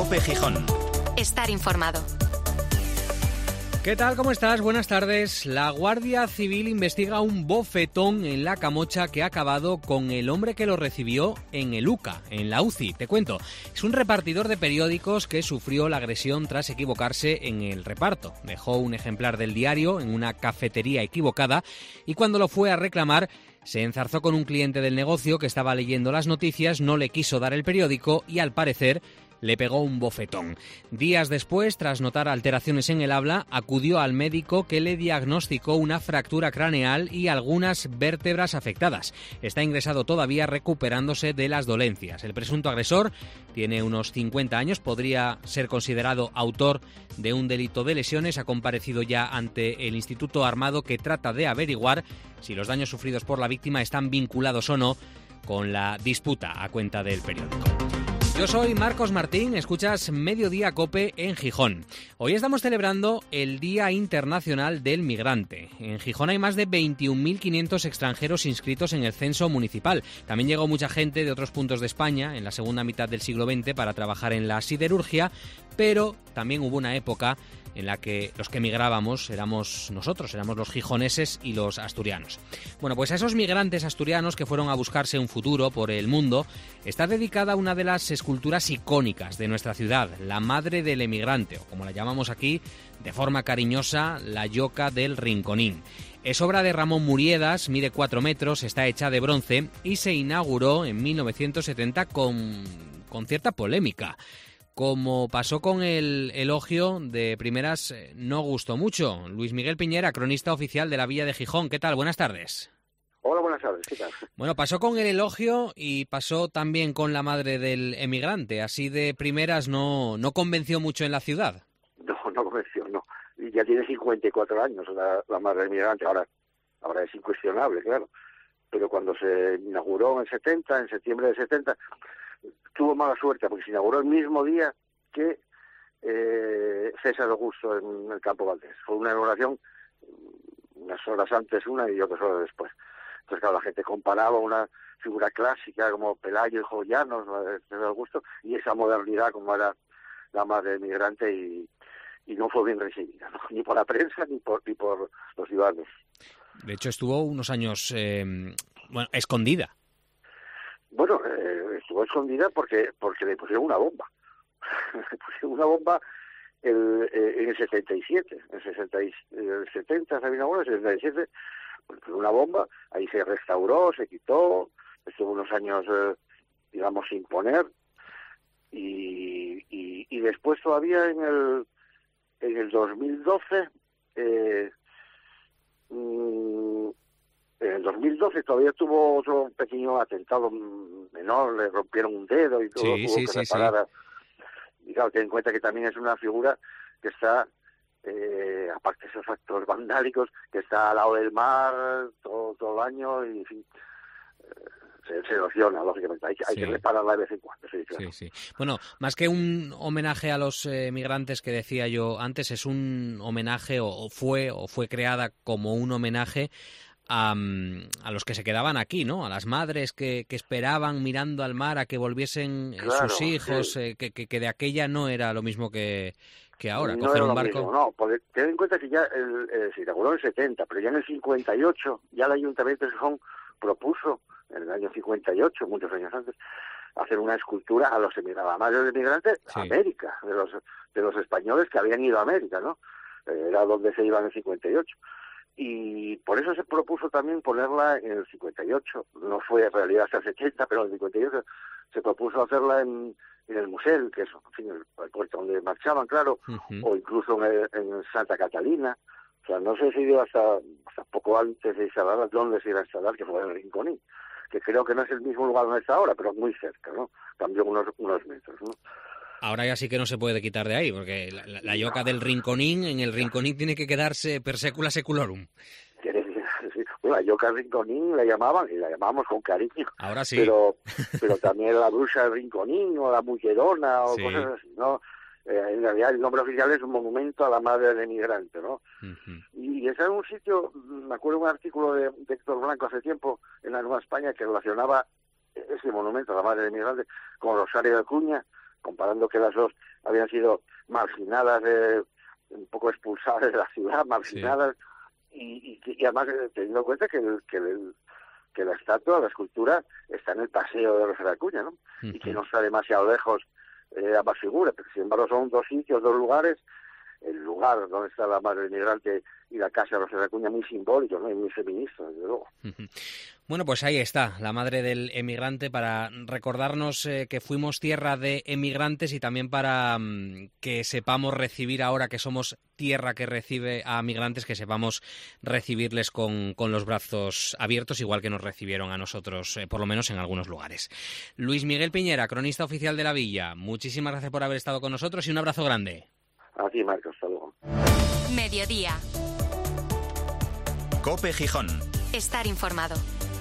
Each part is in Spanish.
COPE Gijón. Estar informado. ¿Qué tal? ¿Cómo estás? Buenas tardes. La Guardia Civil investiga un bofetón en La Camocha que ha acabado con el hombre que lo recibió en el UCA, en la UCI. Te cuento, es un repartidor de periódicos que sufrió la agresión tras equivocarse en el reparto. Dejó un ejemplar del diario en una cafetería equivocada y cuando lo fue a reclamar se enzarzó con un cliente del negocio que estaba leyendo las noticias, no le quiso dar el periódico y al parecer le pegó un bofetón. Días después, tras notar alteraciones en el habla, acudió al médico que le diagnosticó una fractura craneal y algunas vértebras afectadas. Está ingresado todavía recuperándose de las dolencias. El presunto agresor tiene unos 50 años, podría ser considerado autor de un delito de lesiones. Ha comparecido ya ante el Instituto Armado que trata de averiguar si los daños sufridos por la víctima están vinculados o no con la disputa, a cuenta del periódico. Yo soy Marcos Martín, escuchas Mediodía COPE en Gijón. Hoy estamos celebrando el Día Internacional del Migrante. En Gijón hay más de 21.500 extranjeros inscritos en el censo municipal. También llegó mucha gente de otros puntos de España en la segunda mitad del siglo XX para trabajar en la siderurgia, pero también hubo una época en la que los que emigrábamos éramos nosotros, éramos los gijoneses y los asturianos. Bueno, pues a esos migrantes asturianos que fueron a buscarse un futuro por el mundo, está dedicada una de las esculturas icónicas de nuestra ciudad, la Madre del Emigrante, o como la llamamos aquí, de forma cariñosa, la Yoca del Rinconín. Es obra de Ramón Muriedas, mide 4 metros, está hecha de bronce y se inauguró en 1970 con cierta polémica. Como pasó con el elogio, de primeras no gustó mucho. Luis Miguel Piñera, cronista oficial de la Villa de Gijón. ¿Qué tal? Buenas tardes. Hola, buenas tardes. ¿Qué tal? Bueno, pasó con el elogio y pasó también con la Madre del Emigrante. Así de primeras no convenció mucho en la ciudad. No convenció, no. Y ya tiene 54 años la Madre del Emigrante. Ahora es incuestionable, claro. Pero cuando se inauguró en septiembre del 70... tuvo mala suerte porque se inauguró el mismo día que César Augusto en el Campo Valdés. Fue una inauguración unas horas antes una y otras horas después. Entonces, claro, la gente comparaba una figura clásica como Pelayo y Jovellanos, César Augusto, y esa modernidad como era la Madre del Migrante y no fue bien recibida, ¿no? Ni por la prensa ni por los ciudadanos. De hecho, estuvo unos años escondida. Bueno, estuvo escondida porque le pusieron una bomba. Le pusieron una bomba en el 77. En el 70 se inauguró, en el 77 pues, una bomba. Ahí se restauró, se quitó. Estuvo unos años, digamos, sin poner. Y después todavía en el 2012... en el 2012 todavía tuvo otro pequeño atentado menor, le rompieron un dedo y todo, tuvo que reparar. Y claro, ten en cuenta que también es una figura que está, aparte de esos actos vandálicos, que está al lado del mar todo el año y en fin, se erosiona, lógicamente. Hay que repararla de vez en cuando. Sí, claro. Sí. Bueno, más que un homenaje a los migrantes que decía yo antes, es un homenaje o fue creada como un homenaje a los que se quedaban aquí, ¿no? A las madres que esperaban mirando al mar a que volviesen sus hijos, sí. Que de aquella no era lo mismo que ahora, no coger un barco. Mismo, no, porque ten en cuenta que ya se inauguró en el 70, pero ya en el 58 ya el Ayuntamiento de Gijón propuso, en el año 58, muchos años antes, hacer una escultura a los madres de migrantes a América, de los españoles que habían ido a América, ¿no? Era donde se iban en el 58. Y por eso se propuso también ponerla en el 58. No fue en realidad hasta el 70, pero en el 58 se propuso hacerla en el museo, que es en fin, el puerto donde marchaban, claro, o incluso en Santa Catalina. O sea, no se decidió hasta poco antes de instalar dónde se iba a instalar, que fue en el Rinconín, que creo que no es el mismo lugar donde está ahora, pero muy cerca, ¿no? Cambió unos metros, ¿no? Ahora ya sí que no se puede quitar de ahí, porque la Yoca del Rinconín, en el Rinconín tiene que quedarse per secula seculorum. Bueno, la Yoca del Rinconín la llamaban, y la llamábamos con cariño. Ahora sí. Pero también la bruja del Rinconín, o la Mujerona, o cosas así, ¿no? En realidad el nombre oficial es un monumento a la Madre del Emigrante, ¿no? Y está en un sitio, me acuerdo de un artículo de Héctor Blanco hace tiempo, en la Nueva España, que relacionaba ese monumento a la Madre del Emigrante con Rosario de Acuña, comparando que las dos habían sido marginadas, un poco expulsadas de la ciudad, marginadas, y además teniendo en cuenta que la estatua, la escultura, está en el paseo de Rosa de Acuña, ¿no? Y que no está demasiado lejos ambas figuras, pero sin embargo son dos sitios, dos lugares. El lugar donde está la madre del migrante y la casa de Rosa de Acuña, muy simbólico, ¿no? Y muy feminista, desde luego. Bueno, pues ahí está, la madre del emigrante, para recordarnos que fuimos tierra de emigrantes y también para que sepamos recibir, ahora que somos tierra que recibe a migrantes, que sepamos recibirles con los brazos abiertos, igual que nos recibieron a nosotros, por lo menos en algunos lugares. Luis Miguel Piñera, cronista oficial de La Villa, muchísimas gracias por haber estado con nosotros y un abrazo grande. A ti, Marcos, hasta luego. Mediodía. COPE Gijón. Estar informado.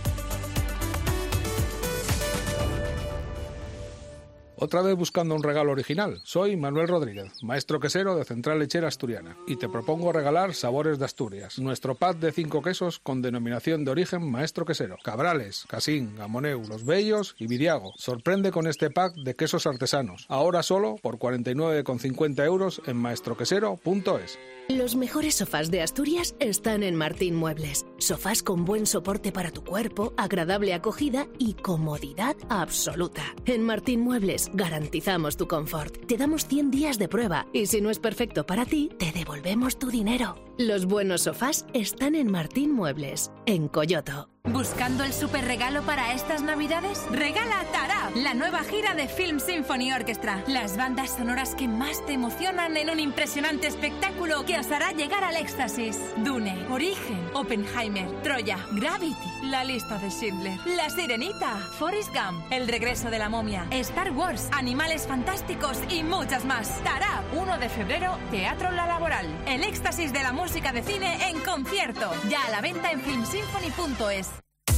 Otra vez buscando un regalo original. Soy Manuel Rodríguez, maestro quesero de Central Lechera Asturiana, y te propongo regalar Sabores de Asturias, nuestro pack de 5 quesos con denominación de origen maestro quesero: Cabrales, Casín, Gamoneu, Los Bellos y Viriago. Sorprende con este pack de quesos artesanos, ahora solo por 49,50 € en maestroquesero.es. Los mejores sofás de Asturias están en Martín Muebles. Sofás con buen soporte para tu cuerpo, agradable acogida y comodidad absoluta. En Martín Muebles garantizamos tu confort. Te damos 100 días de prueba y si no es perfecto para ti, te devolvemos tu dinero. Los buenos sofás están en Martín Muebles, en Coyoto. ¿Buscando el super regalo para estas Navidades? Regala Tarab, la nueva gira de Film Symphony Orchestra. Las bandas sonoras que más te emocionan en un impresionante espectáculo que os hará llegar al éxtasis. Dune, Origen, Oppenheimer, Troya, Gravity, La lista de Schindler, La Sirenita, Forrest Gump, El regreso de la momia, Star Wars, Animales fantásticos y muchas más. Tarab, 1 de febrero, Teatro La Laboral. El éxtasis de la música de cine en concierto. Ya a la venta en filmsymphony.es.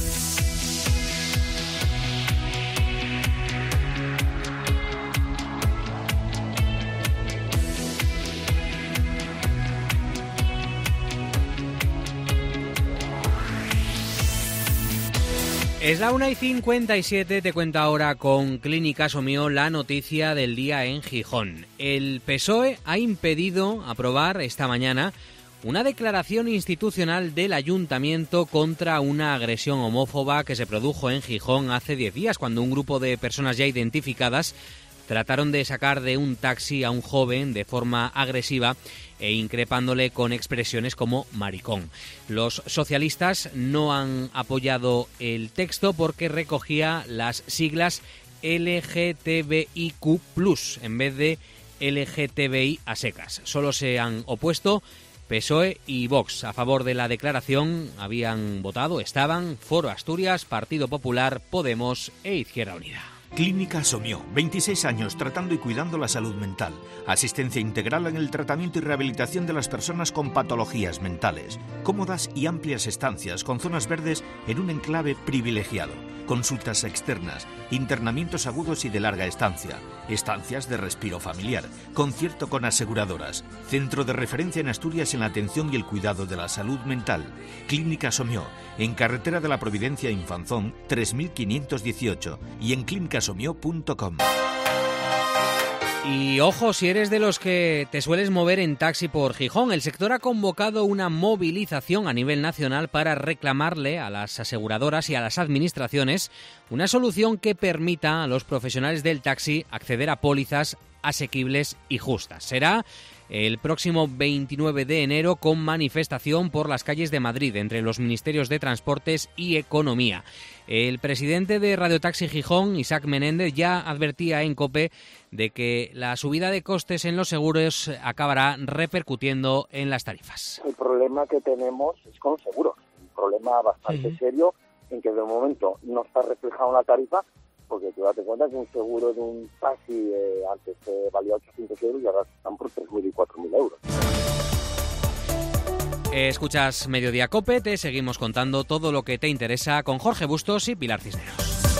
Es la 1:57, te cuento ahora con Clínica Somio la noticia del día en Gijón. El PSOE ha impedido aprobar esta mañana una declaración institucional del Ayuntamiento contra una agresión homófoba que se produjo en Gijón hace 10 días, cuando un grupo de personas ya identificadas trataron de sacar de un taxi a un joven de forma agresiva e increpándole con expresiones como maricón. Los socialistas no han apoyado el texto porque recogía las siglas LGTBIQ+, en vez de LGTBI a secas. Solo se han opuesto PSOE y Vox. A favor de la declaración estaban Foro Asturias, Partido Popular, Podemos e Izquierda Unida. Clínica Somio, 26 años tratando y cuidando la salud mental. Asistencia integral en el tratamiento y rehabilitación de las personas con patologías mentales. Cómodas y amplias estancias con zonas verdes en un enclave privilegiado. Consultas externas, internamientos agudos y de larga estancia, estancias de respiro familiar, concierto con aseguradoras, centro de referencia en Asturias en la atención y el cuidado de la salud mental. Clínica Somio, en Carretera de la Providencia Infanzón 3518 y en clinicasomio.com. Y ojo, si eres de los que te sueles mover en taxi por Gijón, el sector ha convocado una movilización a nivel nacional para reclamarle a las aseguradoras y a las administraciones una solución que permita a los profesionales del taxi acceder a pólizas asequibles y justas. Será el próximo 29 de enero con manifestación por las calles de Madrid entre los ministerios de Transportes y Economía. El presidente de Radio Taxi Gijón, Isaac Menéndez, ya advertía en COPE de que la subida de costes en los seguros acabará repercutiendo en las tarifas. El problema que tenemos es con los seguros, un problema bastante serio en que de momento no está reflejado en la tarifa, porque tú date cuenta que un seguro de un taxi antes valía 800 € y ahora están por 3.000 y 4.000 euros. Escuchas Mediodía COPE, te seguimos contando todo lo que te interesa con Jorge Bustos y Pilar Cisneros.